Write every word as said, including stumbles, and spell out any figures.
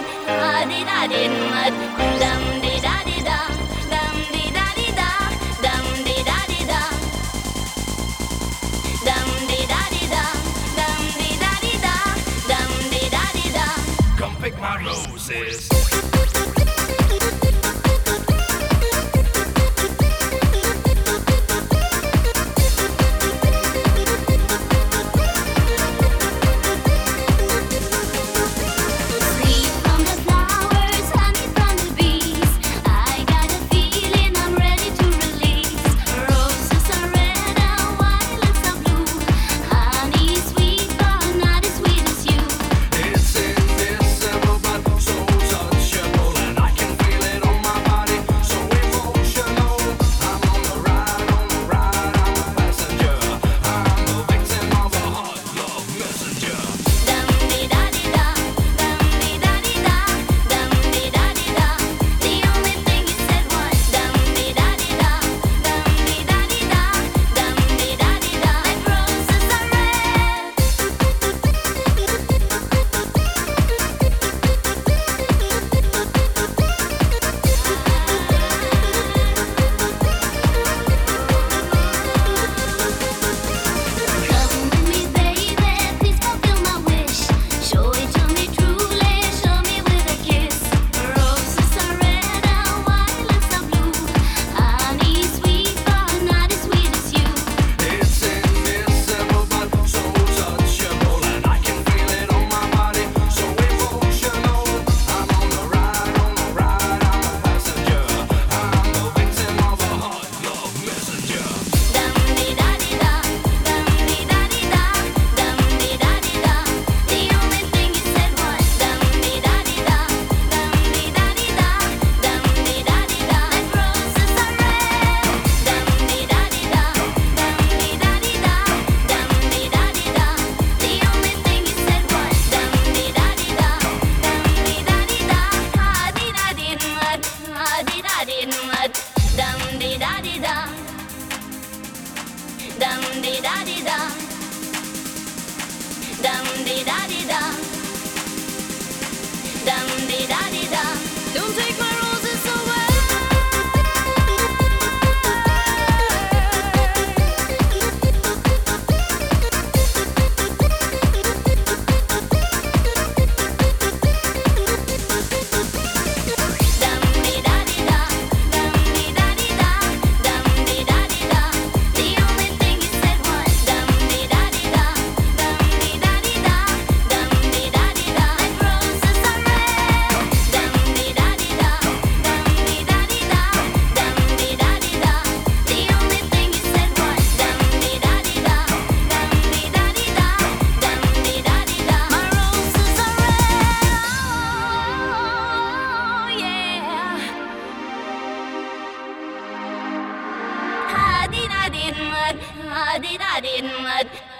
mud, ah di da din mud, dum di da di da, dum di da di da, dum di da di da, dum di da di da, dum di da di da, dum di da di da. Come pick my roses. Don't take my roses away. I did, I did, mud.